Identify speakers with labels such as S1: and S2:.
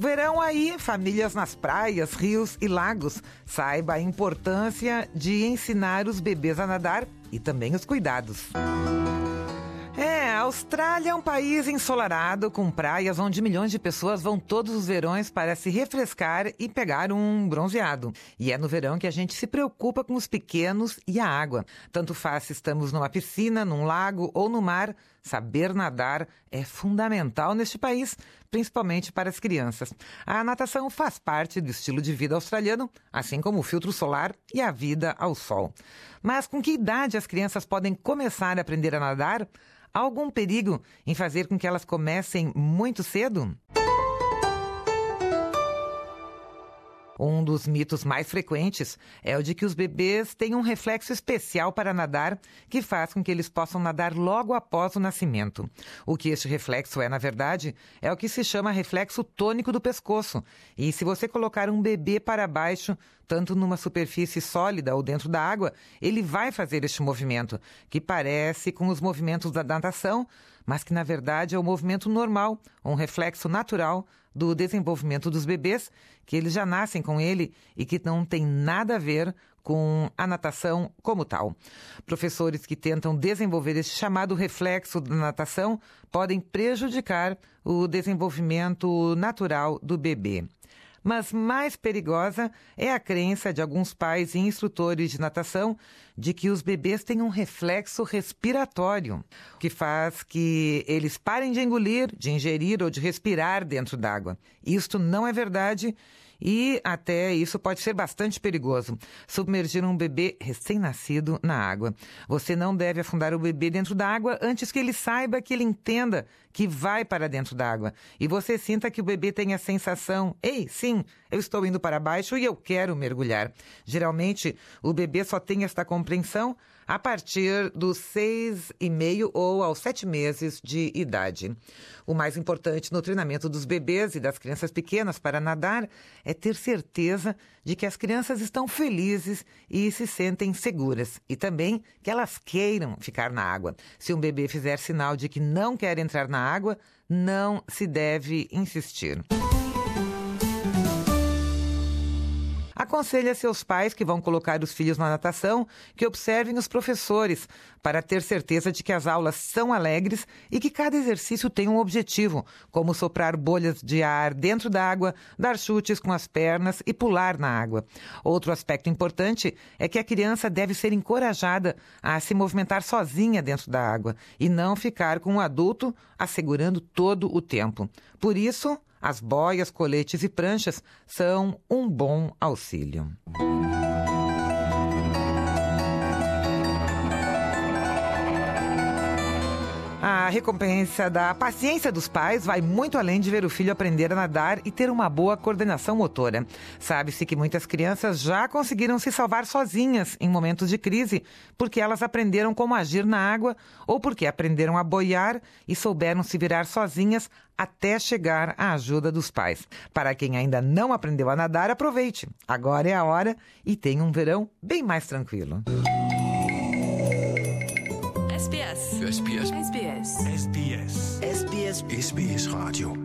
S1: Verão aí, famílias nas praias, rios e lagos. Saiba a importância de ensinar os bebês a nadar e também os cuidados. A Austrália é um país ensolarado, com praias onde milhões de pessoas vão todos os verões para se refrescar e pegar um bronzeado. E é no verão que a gente se preocupa com os pequenos e a água. Tanto faz se estamos numa piscina, num lago ou no mar, saber nadar é fundamental neste país, principalmente para as crianças. A natação faz parte do estilo de vida australiano, assim como o filtro solar e a vida ao sol. Mas com que idade as crianças podem começar a aprender a nadar? Há algum perigo em fazer com que elas comecem muito cedo? Um dos mitos mais frequentes é o de que os bebês têm um reflexo especial para nadar que faz com que eles possam nadar logo após o nascimento. O que este reflexo é, na verdade, é o que se chama reflexo tônico do pescoço. E se você colocar um bebê para baixo, tanto numa superfície sólida ou dentro da água, ele vai fazer este movimento, que parece com os movimentos da natação, mas que, na verdade, é um movimento normal, um reflexo natural do desenvolvimento dos bebês, que eles já nascem com ele e que não tem nada a ver com a natação como tal. Professores que tentam desenvolver esse chamado reflexo da natação podem prejudicar o desenvolvimento natural do bebê. Mas mais perigosa é a crença de alguns pais e instrutores de natação de que os bebês têm um reflexo respiratório, o que faz que eles parem de engolir, de ingerir ou de respirar dentro d'água. Isto não é verdade e até isso pode ser bastante perigoso. Submergir um bebê recém-nascido na água. Você não deve afundar o bebê dentro da água antes que ele saiba, que ele entenda que vai para dentro da água. E você sinta que o bebê tem a sensação, ei, sim, eu estou indo para baixo e eu quero mergulhar. Geralmente, o bebê só tem esta compreensão a partir dos 6,5 ou aos 7 meses de idade. O mais importante no treinamento dos bebês e das crianças pequenas para nadar é ter certeza de que as crianças estão felizes e se sentem seguras. E também que elas queiram ficar na água. Se um bebê fizer sinal de que não quer entrar na água, não se deve insistir. Aconselhe a seus pais que vão colocar os filhos na natação que observem os professores para ter certeza de que as aulas são alegres e que cada exercício tem um objetivo, como soprar bolhas de ar dentro da água, dar chutes com as pernas e pular na água. Outro aspecto importante é que a criança deve ser encorajada a se movimentar sozinha dentro da água e não ficar com um adulto a segurando todo o tempo. Por isso, as boias, coletes e pranchas são um bom auxílio. A recompensa da paciência dos pais vai muito além de ver o filho aprender a nadar e ter uma boa coordenação motora. Sabe-se que muitas crianças já conseguiram se salvar sozinhas em momentos de crise, porque elas aprenderam como agir na água ou porque aprenderam a boiar e souberam se virar sozinhas até chegar à ajuda dos pais. Para quem ainda não aprendeu a nadar, aproveite. Agora é a hora e tenha um verão bem mais tranquilo.
S2: SBS. SBS. SBS. SBS. SBS. SBS Radio.